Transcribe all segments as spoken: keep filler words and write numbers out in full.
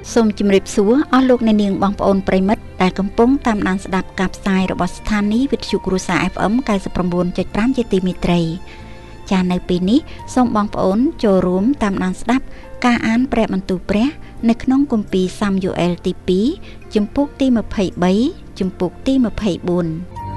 សូមជម្រាបសួរអស់លោកអ្នកនាងបងប្អូនប្រិមិត្តដែលកំពុងតាមដានស្ដាប់ការផ្សាយរបស់ស្ថានីយ៍វិទ្យុគ្រួសារ អេហ្វ អេម ninety nine point five ជាទីមេត្រីចា៎នៅពេលនេះសូមបងប្អូនចូលរួមតាមដានស្ដាប់ការអានព្រះបន្ទូលព្រះនៅក្នុងគម្ពីរសាមយូអែលទីtwoជំពូកទីtwenty-threeជំពូកទីtwenty-four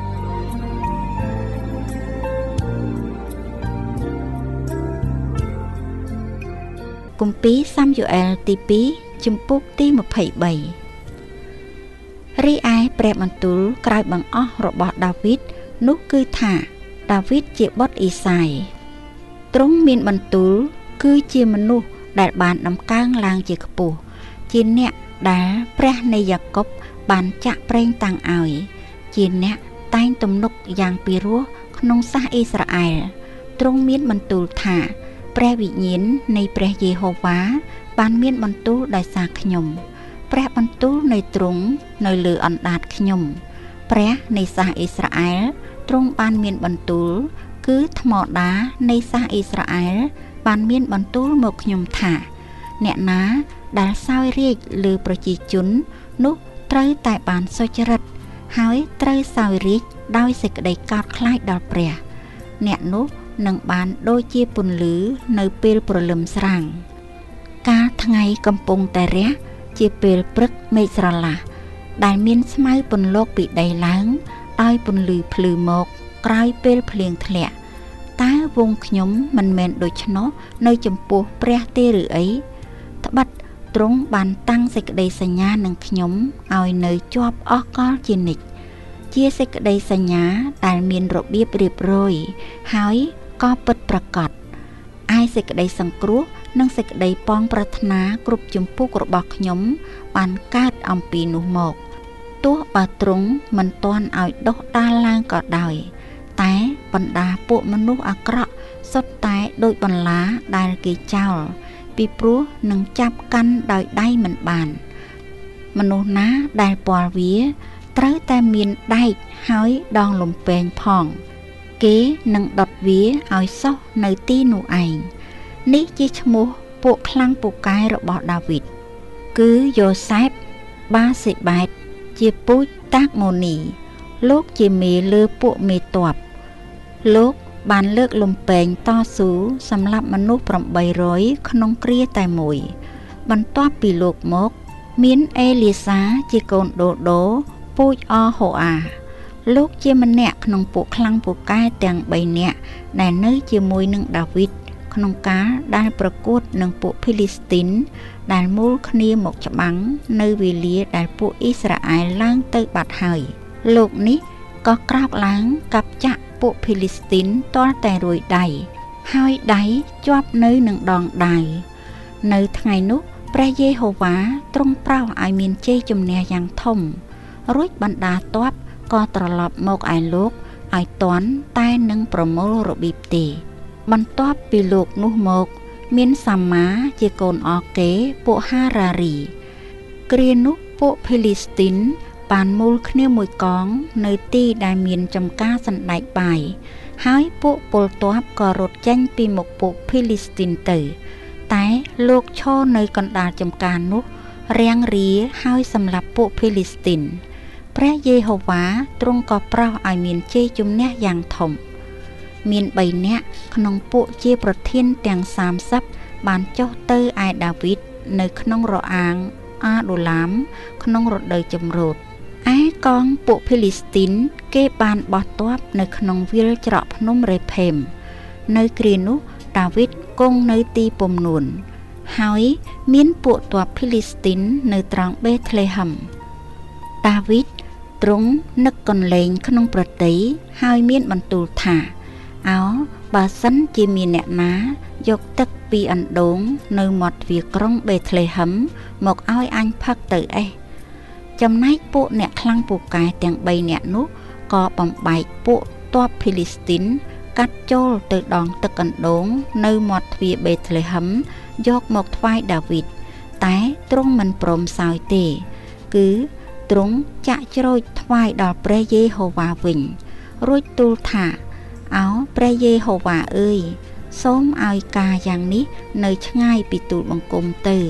គម្ពីរសាមយូអែលទីtwoជំពូកទីtwenty-threeរីឯព្រះបន្ទូលក្រោយបង្អស់របស់ដាវីតនោះគឺថាដាវីតជាបុត្រអ៊ីសាយទ្រង់មានបន្ទូលគឺជាមនុស្សដែលបានដំកើងឡើងជាខ្ពស់ជាអ្នកដែលព្រះនៃយ៉ាកុបបានចាក់ប្រេងតាំងឲ្យជាអ្នកតែងទំនុកយ៉ាងពិរោះក្នុងសាសអ៊ីស្រាអែលទ្រង់មានបន្ទូលថាព្រះវិញ្ញាណនៃព្រះយេហូវ៉ាបានមានបន្ទូលដោយសារខ្ញុំព្រះបន្ទូលនៃទ្រង់នៅលើអណ្ដាតខ្ញុំព្រះនៃសាសអ៊ីស្រាអែលទ្រង់បានមានបន្ទូលគឺថ្មដានៃសាសអ៊ីស្រាអែលបានមានបន្ទូលមកខ្ញុំថាអ្នកណាដែលសោយរាជលើប្រជាជននោះត្រូវតែបានសុចរិតហើយត្រូវសោយរាជដោយសេចក្តីកោតខ្លាចដល់ព្រះអ្នកនោះនឹងបានដូចជាពន្លឺនៅពេលព្រលឹមស្រាងកាលថ្ងៃកំពុងតែរះជាពេលព្រឹកមេឃស្រឡះដែលមានស្មៅពន្លកពីដីឡើងដោយពន្លឺភ្លឺមកក្រោយពេលភ្លៀងធ្លាក់តើវងខ្ញុំមិនមែនដូច្នោះនៅចំពោះព្រះទេឬអីត្បិតទ្រង់បានតាំងសេចក្តីសញ្ញានឹងខ្ញុំឲ្យនៅជាប់អស់កលជានិច្ចជាសេចក្តីសញ្ញាដែលមានរបៀបរៀបរយហើយក៏ពិតប្រាកដឯសេចក្តីសង្គ្រោះនិងសេចក្តីប៉ងប្រាថ្នាគ្រប់ជំពូករបស់ខ្ញុំបានកើតអំពីនោះមកទោះបើទ្រង់មិនទាន់ឲ្យដុះដាលឡើងក៏ដោយតែបណ្ដាពួកមនុស្សអាក្រក់សុទ្ធតែដូចបន្លាដែលគេចោលពីព្រោះនឹងចាប់កាន់ដោយដៃមិនបានមនុស្សណាដែលពាល់វាត្រូវតែមានដែកហើយដងលំពែងផងគេនឹងដុតវាឲ្យសោះនៅទីនោះឯងនេះជាឈ្មោះពួកខ្លាំងពូកែរបស់ដាវីតគឺយ៉ូសេបបាសេបេតជាពូជតាកម៉ូនីលោកជាមេលើពួកមេទ័ពលោកបានលើកលំពែងតស៊ូសម្រាប់មនុស្សeight hundredក្នុងគ្រាតែមួយបន្ទាប់ពីលោកមកមានអេលីសាជាកូនដូដូពូជអហូអាលោកជាម្នាក់ក្នុងពួកខ្លាំងពូកែទាំង3នាក់ដែលនៅជាមួយនឹងដាវីតក្នុងការដែលប្រកួតនឹងពួកភីលីស្ទីនដែលមូលគ្នាមកច្បាំងនៅវេលាដែលពួកអ៊ីស្រាអែលឡើងទៅបាត់ហើយលោកនេះក៏ក្រោកឡើងកាប់ចាក់ពួកភីលីស្ទីនទាល់តែរួយដៃហើយដៃជាប់នៅនឹងដងដាវនៅថ្ងៃនោះព្រះយេហូវ៉ាទ្រង់ប្រោសឲ្យមានជ័យជំនះយ៉ាងធំរួចបណ្ដាទ័ពក៏ត្រឡប់មកឯលោកឲ្យទាន់តែនឹងប្រមូលរបៀបទេបន្ទាប់ពីលោកនោះមកមានសាមាជាកូនអកេពួកហារារីគ្រានោះពួកភីលីស្ទីនបានមូលគ្នាមួយកងនៅទីដែលមានចំការសណ្ដែកបាយហើយពួកពលទ័ពក៏រត់ចេញពីមុខពួកភីលីស្ទីនទៅតែលោកឈរនៅកណ្ដាលចំការនោះរាំងរាហើយសម្រាប់ពួកភីលីស្ទីនព្រះយេហូវ៉ាទ្រង់ក៏ប្រោសឲ្យមានជ័យជំនះយ៉ាងធំមាន3នាក់ក្នុងពួកជាប្រធានទាំងthirtyបានចុះទៅឯដាវីតនៅក្នុងរអាងអាដូឡាមក្នុងរដូវចម្រូតឯកងពួកភីលីស្ទីនគេបានបោះទ័ពនៅក្នុងវាលច្រកភ្នំរេផេមនៅគ្រានោះដាវីតគង់នៅទីពំនួនហើយមានពួកទ័ពភីលីស្ទីននៅត្រង់បេតលេហឹមដាវីតទ្រង់នឹកកន្លែងក្នុងប្រតីហើយមានបន្ទូលថាអោបើសិនជាមានអ្នកណាយកទឹកពីអណ្ដូងនៅមាត់ទ្វារក្រុងបេតលេហឹមមកឲ្យអញផឹកទៅអេះចំណែកពួកអ្នកខ្លាំងពូកែទាំង3នាក់នោះក៏បំបែកពួកទ័ពភីលីស្ទីនកាត់ចូលទៅដងទឹកអណ្ដូងនៅមាត់ទ្វារបេតលេហឹមយកមកថ្វាយដាវីតតែទ្រង់មិនព្រមសោយទេគឺទ្រង់ចាក់ជ្រោយថ្វាយដល់ព្រះយេហូវ៉ាវិញរួចទូលថាអោព្រះយេហូវ៉ាអើយសូមឲ្យការយ៉ាងនេះនៅឆ្ងាយពីទូលបង្គំទៅ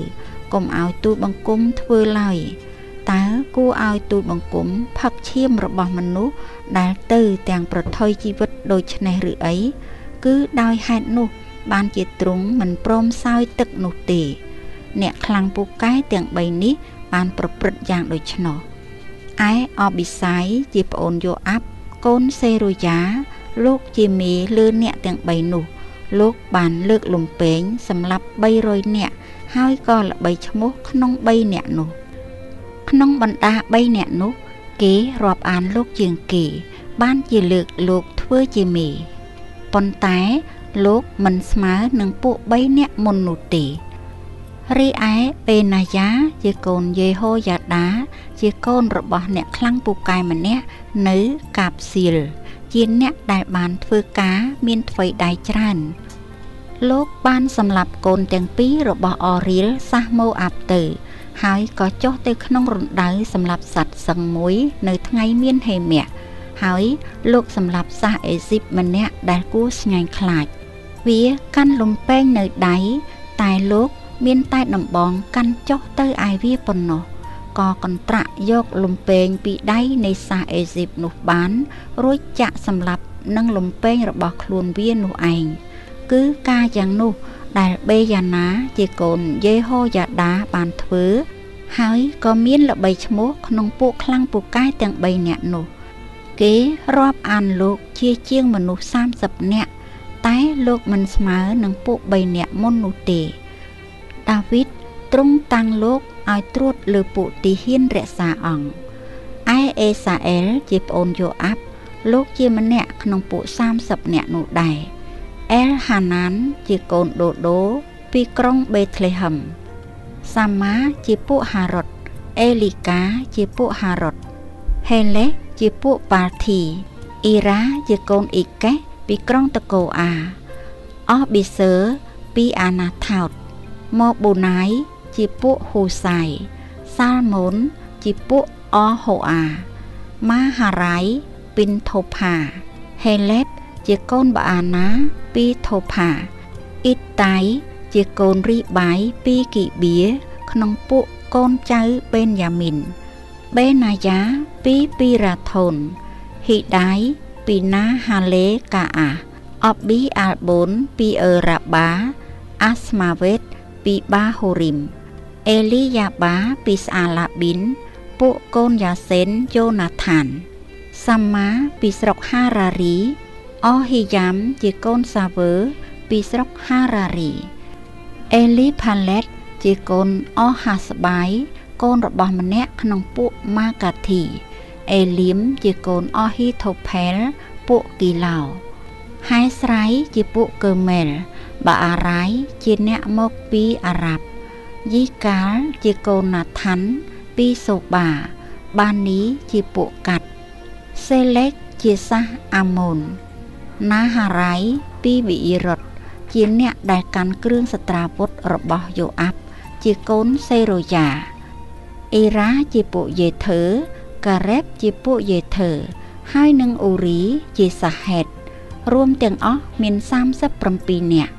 កុំឲ្យទូលបង្គំធ្វើឡើយតើគួរឲ្យទូលបង្គំផឹកឈាមរបស់មនុស្សដែលទៅទាំងប្រថុយជីវិតដូចនេះឬអីគឺដោយហេតុនោះបានជាទ្រង់មិនព្រមសោយទឹកនោះទេអ្នកខ្លាំងពូកែទាំងបីនេះបានប្រព្រឹត្តយ៉ាងដូចនោះឯអបិសាយជាប្អូនយោអាប់កូនសេរូយ៉ាលោកជាមេលើអ្នកទាំងបីនោះលោកបានលើកលំពេងសម្រាប់បីរយនាក់ហើយក៏ល្បីឈ្មោះក្នុងបីនាក់នោះក្នុងបណ្ដាបីនាក់នោះគេរាប់អានលោកជាងគេបានជាលើកលោកធ្វើជាមេប៉ុន្តែលោកមិនស្មើនឹងពួកបីនាក់មុននោះទេរីឯបេណាយ៉ាជាកូនយេហូយ៉ាដាជាកូនរបស់អ្នកខ្លាំងពូកែម្នាក់នៅកាបសៀលជាអ្នកដែលបានធ្វើការមានថ្វីដៃច្រើនលោកបានសម្លាប់កូនទាំងពីររបស់អរៀលសាសម៉ូអាប់ទៅហើយក៏ចុះទៅក្នុងរណ្ដៅសម្លាប់សត្វសឹងមួយនៅថ្ងៃមានហេមៈហើយលោកសម្លាប់សាសអេស៊ីបម្នាក់ដែលគួរស្ញាញ់ខ្លាចវាកាន់លំពេងនៅដៃតែលោកមានតែដំបងកាន់ចុះទៅឯវាប៉ុណ្ណោះក៏កន្ត្រាក់យកលំពេងពីដៃនៃសាសអេស៊ីបនោះបានរួចចាក់សម្លាប់នឹងលំពេងរបស់ខ្លួនវានោះឯងគឺការយ៉ាងនោះដែលបេយ៉ាណាជាកូនយេហូយ៉ាដាបានធ្វើហើយក៏មានល្បីឈ្មោះក្នុងពួកខ្លាំងពូកែទាំងបីនាក់នោះគេរាប់អានលោកជាជាងមនុស្សសាមសិបនាក់តែលោកមិនស្មើនឹងពួកបីនាក់មុននោះទេដាវីតទ្រង់តាំងលោកឲ្យត្រួតលើពួកទីហ៊ានរក្សាអង្គឯអេសាអែលជាប្អូនយូអាប់លោកជាម្នាក់ក្នុងពួកសាមសិបនាក់នោះដែរអែលហាណានជាកូនដូដូពីក្រុងបេធ្លេហឹមសាម៉ាជាពួកហារ៉ុតអេលីកាជាពួកហារ៉ុតហេលេសជាពួកបាល់ធីអ៊ីរ៉ាជាកូនអ៊ីកេសពីក្រុងតកូអាអស់ប៊ីសឺពីអាណាថោតមកបូណាយជាពួកហ៊ូសាយសាល់ម៉ូនជាពួកអហូអាម៉ាហារ៉ៃពីនថូផាហេលេបជាកូនបាអាណាពីថូផាអ៊ីតៃជាកូនរីបាយពីគីបៀក្នុងពួកកូនចៅបេនយ៉ាមីនបេណាយ៉ាពីពីរ៉ាថូនហ៊ីដៃពីណាហាលេកាអាអប៊ីអាល់បូនពីអឺរ៉ាបាអាស្មាវេតពីបាហូរីមអេលីយ៉ាបាពីស្អាឡាប៊ីនពួកកូនយ៉ាសេនយ៉ូណាថានសាម៉ាពីស្រុកហារ៉ារីអហ៊ីយ៉ាំជាកូនសាវើពីស្រុកហារ៉ារីអេលីផាឡេតជាកូនអហាស្បាយកូនរបស់ម្នាក់ក្នុងពួកម៉ាកាធីអេលៀមជាកូនអហ៊ីថូផែលពួកគីឡោហែស្រៃជាពួកកើមែលបាអារ៉ៃជាអ្នកមកពីអារ៉ាប់យីកាលជាកូនណាថាន់ពីសូបាបាននីជាពួកកាត់សេលេកជាសាសអាម៉ូនណាហារ៉ៃពីវីអ៊ីរ៉ុតជាអ្នកដែលកាន់គ្រឿងសត្រាវុធរបស់យូអាប់ជាកូនសេរូយ៉ាអ៊ីរ៉ាជាពួកយេធើការ៉េបជាពួកយេធើហើយនឹងអ៊ូរីជាសាហេតរួមទាំងអស់មានសាមសិបប្រាំពីរនាក់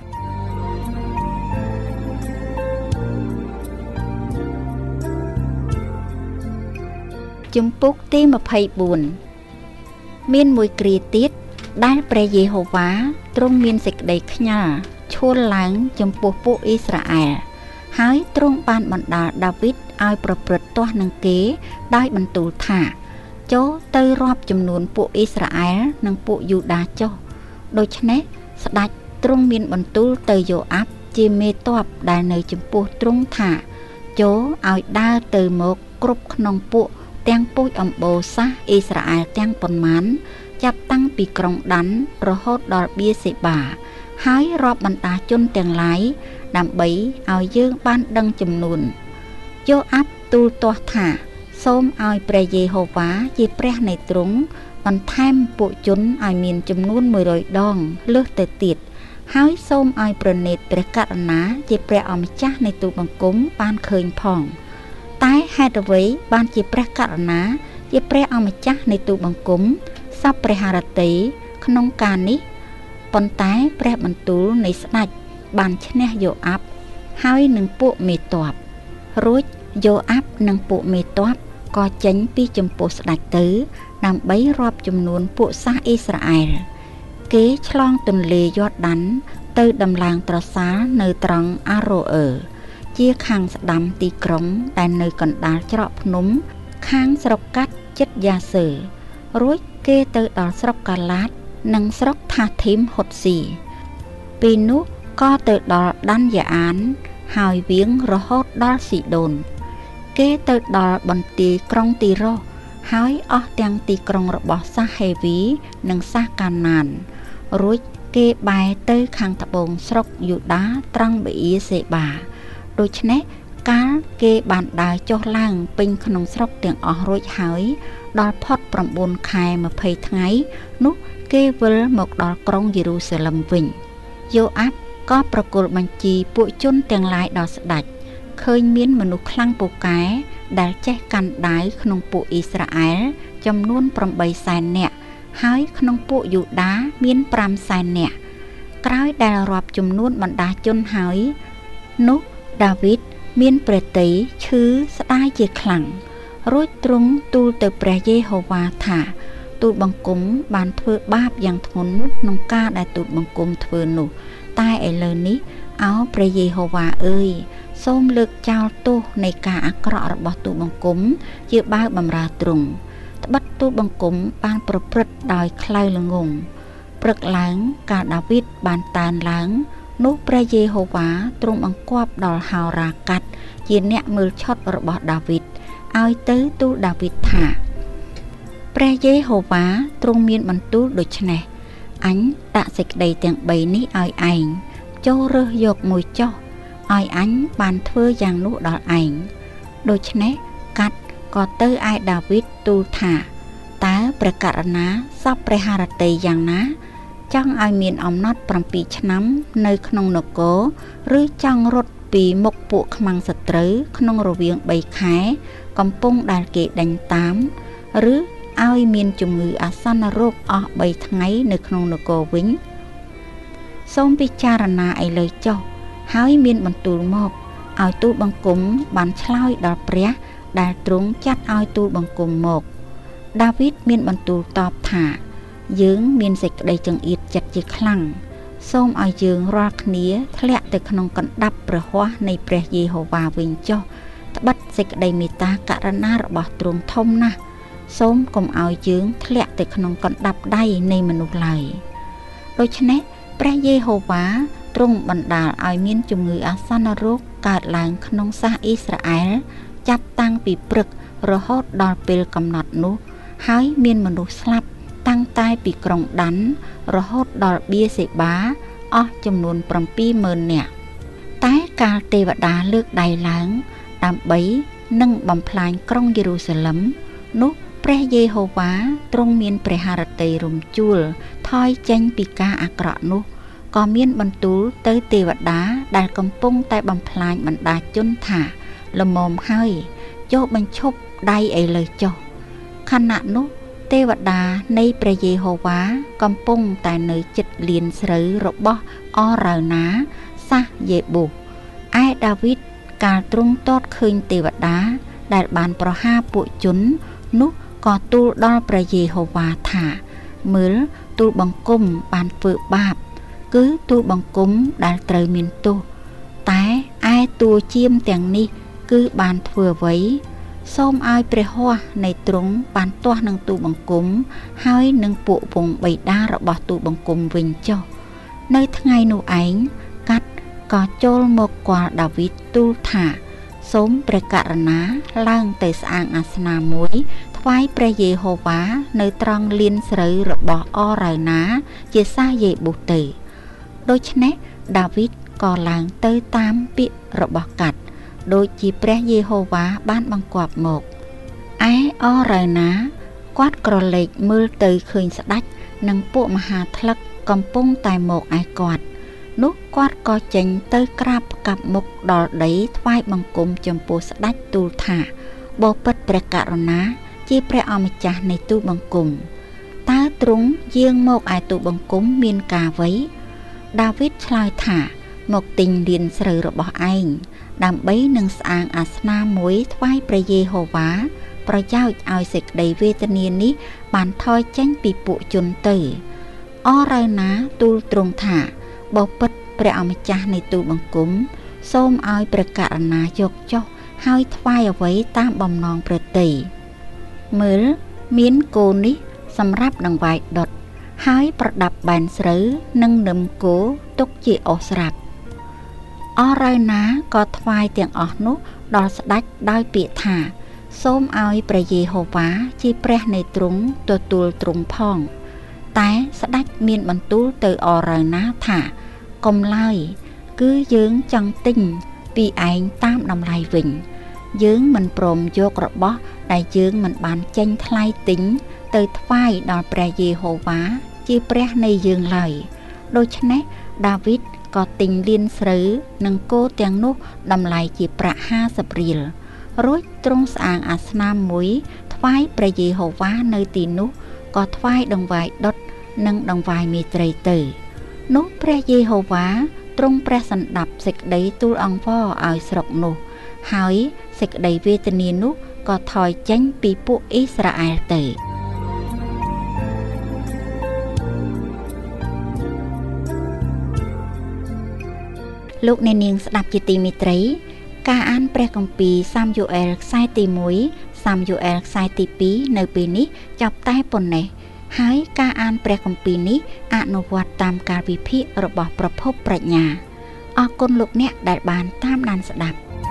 ជំពូកទីម្ភៃបួនមានមួយគ្រាទៀតដែលព្រះយេហូវ៉ាទ្រង់មានសេចក្តីខ្ញាល់ឈួលឡើងចំពោះពួកអ៊ីស្រាអែលហើយទ្រង់បានបណ្ដាលដាវីតឲ្យប្រព្រឹត្តទាស់នឹងគេដោយបន្ទូលថាចូលទៅរាប់ចំនួនពួកអ៊ីស្រាអែលនិងពួកយូដាចុះដូច្នេះស្ដេចទ្រង់មានបន្ទូលទៅយូអាប់ជាមេទ័ពដែលនៅចំពោះទ្រង់ថាចូលឲ្យដើរទៅមកគ្រប់ក្នុងពួកទាំងពូជអម្បូរសាសអ៊ីស្រាអែលទាំងប៉ុន្មានចាប់តាំងពីក្រុងដានរហូតដល់បៀសេបាហើយរាប់បណ្ដាជនទាំងឡាយដើម្បីឲ្យយើងបានដឹងចំនួនយូអាប់ទូលទាស់ថាសូមឲ្យព្រះយេហូវ៉ាជាព្រះនៃទ្រង់បន្ថែមពួកជនឲ្យមានចំនួនមួយរយដងលើសទៅទៀតហើយសូមឲ្យប្រណេតព្រះករុណាជាព្រះអម្ចាស់នៃទូលបង្គំបានឃើញផងតែហេតុអ្វីបានជាព្រះករុណាជាព្រះអម្ចាស់នៃទូលបង្គំសពព្រះハរតីក្នុងការនេះប៉ុន្តែព្រះបន្ទូលនៃស្ដេចបានឈ្នះយូអាប់ហើយនឹងពួកមេទ័ពរួចយោអាប់និងពួកមេទ័ពក៏ចេញពីចំពោះស្ដេចទៅដើម្បីរាប់ចំនួនពួកសាសអ៊ីស្រាអែលគេឆ្លងទន្លេយ៉ូដានទៅដំឡើងត្រសាលនៅត្រង់អារ៉ូអឺជាខាងស្ដាំទីក្រុងដែលនៅកណ្ដាលច្រកភ្នំខាងស្រុកកាត់ជិតយ៉ាសឺរួចគេទៅដល់ស្រុកកាឡាតនិងស្រុកថាធីមហុតស៊ីពីនោះក៏ទៅដល់ដានយ៉ាអានហើយវាងរហូតដល់ស៊ីដូនគេទៅដល់បន្ទាយក្រុងទីរ៉ូសហើយអស់ទាំងទីក្រុងរបស់សាសហេវីនិងសាសកាណានរួចគេបែរទៅខាងត្បូងស្រុកយូដាត្រង់ប៊ីអ៊ីសេបាដូច្នេះកាលគេបានដើរចុះឡើងពេញក្នុងស្រុកទាំងអស់រួចហើយដល់ផុតប្រាំបួនខែម្ភៃថ្ងៃនោះគេវិលមកដល់ក្រុងយេរូសាឡឹមវិញយោអាប់ក៏ប្រគល់បញ្ជីពួកជនទាំងឡាយដល់ស្ដេចឃើញមានមនុស្សខ្លាំងពូកែដែលចេះកាន់ដាវក្នុងពួកអ៊ីស្រាអែលចំនួនប្រាំបីសែននាក់ហើយក្នុងពួកយូដាមានប្រាំសែននាក់ក្រោយដែលរាប់ចំនួនបណ្ដាជនហើយនោះដាវីតមានព្រះទ័យឈឺស្ដាយជាខ្លាំងរួចទ្រង់ទូលទៅព្រះយេហូវ៉ាថាទូលបង្គំបានធ្វើបាបយ៉ាងធ្ងន់ក្នុងការដែលទូលបង្គំធ្វើនោះតែឥឡូវនេះអោព្រះយេហូវ៉ាអើយសូមលើកចោលទោសនៃការអាក្រក់របស់ទូលបង្គំជាបាវបម្រើទ្រង់ត្បិតទូលបង្គំបានប្រព្រឹត្តដោយខ្លៅល្ងង់ព្រឹកឡើងកាលដាវីតបានតានឡើងនោះព្រះយេហូវ៉ាទ្រង់បង្គាប់ដល់ហោរាកាត់ជាអ្នកមើលឆុតរបស់ដាវីតឲ្យទៅទូលដាវីតថាព្រះយេហូវ៉ាទ្រង់មានបន្ទូលដូច្នេះអញដាក់សេចក្តីទាំងបីនេះឲ្យឯងចូលរើសយកមួយចុះឲ្យអញបានធ្វើយ៉ាងនោះដល់ឯងដូច្នេះកាត់ក៏ទៅឯដាវីតទូលថាតើព្រះករុណាសពព្រះハរតីយ៉ាងណាចង់ឲ្យមានអំណត់ប្រាំពីរឆ្នាំនៅក្នុងនគរឬចង់រត់ពីមុខពួកខ្មាំងសត្រូវក្នុងរវាងបីខែកំពុងដែលគេដេញតាមឬឲ្យមានជំងឺអាសន្នរោគអស់បីថ្ងៃនៅក្នុងនគរវិញសូមពិចារណាឥឡូវចុះហើយមានបន្ទូលមកឲ្យទូលបង្គំបានឆ្លើយដល់ព្រះដែលទ្រង់ចាត់ឲ្យទូលបង្គំមកដាវីតមានបន្ទូលតបថាយើងមានសេចក្តីចង្អៀតចិត្តជាខ្លាំងសូមឲ្យយើងរាល់គ្នាធ្លាក់ទៅក្នុងកណ្ដាប់ព្រះហស្ថនៃព្រះយេហូវ៉ាវិញចុះត្បិតសេចក្តីមេត្តាករុណារបស់ទ្រង់ធំណាស់សូមកុំឲ្យយើងធ្លាក់ទៅក្នុងកណ្ដាប់ដៃនៃមនុស្សឡើយដូច្នេះព្រះយេហូវ៉ាទ្រង់បណ្ដាលឲ្យមានជំងឺអាសន្នរោគកើតឡើងក្នុងសាសអ៊ីស្រាអែលចាប់តាំងពីព្រឹករហូតដល់ពេលកំណត់នោះហើយមានមនុស្សស្លាប់តាំងតែពីក្រុងដានរហូតដល់បៀសេបាអស់ចំនួនប្រាំពីរម៉ឺននាក់តែកាលទេវតាលើកដៃឡើងដើម្បីនឹងបំផ្លាញក្រុងយេរូសាឡឹមនោះព្រះយេហូវ៉ាទ្រង់មានព្រះハរតីរំជួលថយចេញពីការអាក្រក់នោះក៏មានបន្ទូលទៅទេវតាដែលកំពុងតែបំផ្លាញបណ្ដាជនថាល្មមហើយយកបញ្ឈប់ដៃឥឡូវចុះខណៈនោះទេវតានៃព្រះយេហូវ៉ាកំពុងតែនៅជិតលានស្រូវរបស់អរ៉ៅណាសាសយេបូសឯដាវីតកាលទ្រង់ទតឃើញទេវតាដែលបានប្រហារពួកជននោះក៏ទូលដល់ព្រះយេហូវ៉ាថាមើលទូលបង្គំបានធ្វើបាបគឺទូលបង្គំដែលត្រូវមានទោសតែឯតួជាមទាំងនេះគឺបានធ្វើអ្វីសូមឲ្យព្រះហស្ថនៃទ្រង់បានទាស់នឹងទូលបង្គំហើយនឹងពួកវង្សបិតារបស់ទូលបង្គំវិញចុះនៅថ្ងៃនោះឯងកាត់ក៏ចូលមកគាល់ដាវីតទូលថាសូមព្រះករុណាឡើងទៅស្អាងអាសនាមួយថ្វាយព្រះយេហូវ៉ានៅត្រង់លានស្រូវរបស់អរ៉ៅណាជាសាសយេបូសទៅដូច្នេះដាវីតក៏ឡើងទៅតាមពាក្យរបស់កាត់ដូចជាព្រះយេហូវ៉ាបានបង្គាប់មកឯអរ៉ៅណាគាត់ក្រឡេកមើលទៅឃើញស្ដេចនិងពួកមហាថ្លឹកកំពុងតែមកឯគាត់នោះគាត់ក៏ចេញទៅក្រាបកាប់មុខដល់ដីថ្វាយបង្គំចំពោះស្ដេចទូលថាបបិទ្ធព្រះករុណាជាព្រះអម្ចាស់នៃទូលបង្គំតើទ្រង់យាងមកឯទូលបង្គំមានការអ្វីដាវីតឆ្លើយថាមកទិញលានស្រូវរបស់ឯងដើម្បីនឹងស្អាងអាសនាមួយថ្វាយព្រះយេហូវ៉ាប្រយោជន៍ឲ្យសេចក្តីវេទនានេះបានថយចេញពីពួកជនទៅអរ៉ៅណាទូលទ្រង់ថាបពិតព្រះអម្ចាស់នៃទូលបង្គំសូមឲ្យព្រះករុណាយកចុះហើយថ្វាយអ្វីតាមបំណងព្រះទ័យមើលមានគោនេះសម្រាប់ដង្វាយដុតហើយប្រដាប់បែនស្រូវនិងនឹមគោទុកជាអស់ស្រាប់អរ៉ៅណាក៏ថ្វាយទាំងអស់នោះដល់ស្ដេចដោយពាក្យថាសូមឲ្យព្រះយេហូវ៉ាជាព្រះនៃទ្រង់ទទួលទ្រង់ផងតែស្ដេចមានបន្ទូលទៅអរ៉ៅណាថាកុំឡើយគឺយើងចង់ទិញពីឯងតាមតម្លៃវិញយើងមិនព្រមយករបស់ដែលយើងមិនបានចេញថ្លៃទិញទៅថ្វាយដល់ព្រះយេហូវ៉ាជាព្រះនៃយើងឡើយដូច្នេះដាវីតក៏ទិញលានស្រូវនិងគោទាំងនោះតម្លៃជាប្រាក់ហាសិបរៀលរួចទ្រង់ស្អាងអាសនាមួយថ្វាយព្រះយេហូវ៉ានៅទីនោះក៏ថ្វាយដង្វាយដុតនិងដង្វាយមេត្រីទៅនោះព្រះយេហូវ៉ាទ្រង់ព្រះសណ្ដាប់សេចក្តីទូលអង្វរឲ្យស្រុកនោះហើយសេចក្តីវេទនានោះក៏ថយចេញពីពួកអ៊ីស្រាអែលទៅលោកអ្នកនាងស្ដាប់ជាទីមេត្រីការអានព្រះគម្ពីរសាមយូអែលខ្សែទីមួយសាមយូអែលខ្សែទីពីរនៅពេលនេះចាប់តែប៉ុណ្ណេះហើយការអានព្រះគម្ពីរនេះអនុវត្តតាមការវិភាគរបស់ប្រភពប្រាជ្ញាអរគុណលោកអ្នកដែលបានតាមដានស្ដាប់